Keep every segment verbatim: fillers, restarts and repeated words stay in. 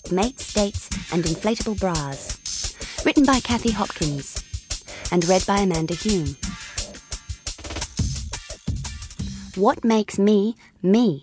mates, dates and inflatable bras. Written by Kathy Hopkins and read by Amanda Hume. What makes me, me?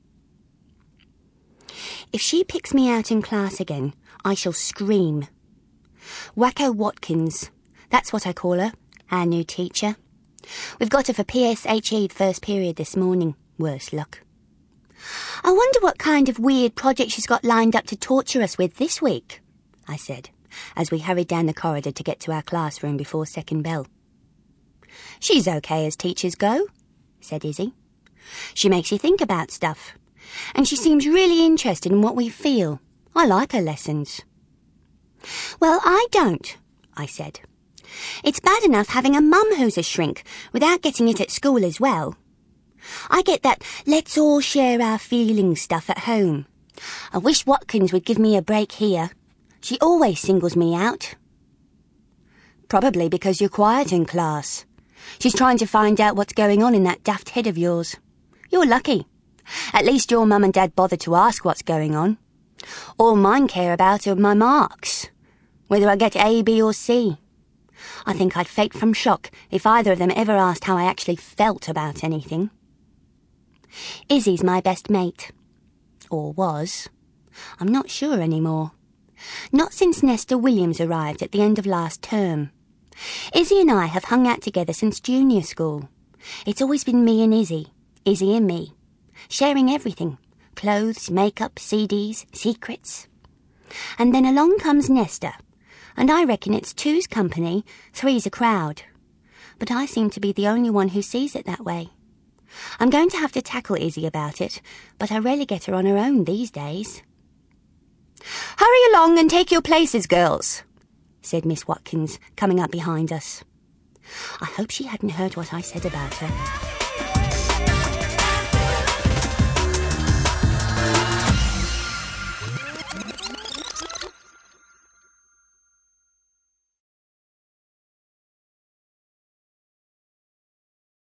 If she picks me out in class again, I shall scream. Wacko Watkins, that's what I call her, our new teacher. We've got her for P S H E the first period this morning, worse luck. I wonder what kind of weird project she's got lined up to torture us with this week, I said, as we hurried down the corridor to get to our classroom before second bell. She's okay as teachers go, said Izzy. She makes you think about stuff, and she seems really interested in what we feel. I like her lessons. Well, I don't, I said. It's bad enough having a mum who's a shrink without getting it at school as well. I get that let's all share our feelings stuff at home. I wish Watkins would give me a break here. She always singles me out. Probably because you're quiet in class. She's trying to find out what's going on in that daft head of yours. You're lucky. At least your mum and dad bothered to ask what's going on. All mine care about are my marks, whether I get A, B or C. I think I'd faint from shock if either of them ever asked how I actually felt about anything. Izzy's my best mate. Or was. I'm not sure anymore. Not since Nesta Williams arrived at the end of last term. Izzy and I have hung out together since junior school. It's always been me and Izzy, Izzy and me, sharing everything. Clothes, makeup, C Ds, secrets. And then along comes Nesta, and I reckon it's two's company, three's a crowd. But I seem to be the only one who sees it that way. I'm going to have to tackle Izzy about it, but I rarely get her on her own these days. Hurry along and take your places, girls, said Miss Watkins, coming up behind us. I hope she hadn't heard what I said about her.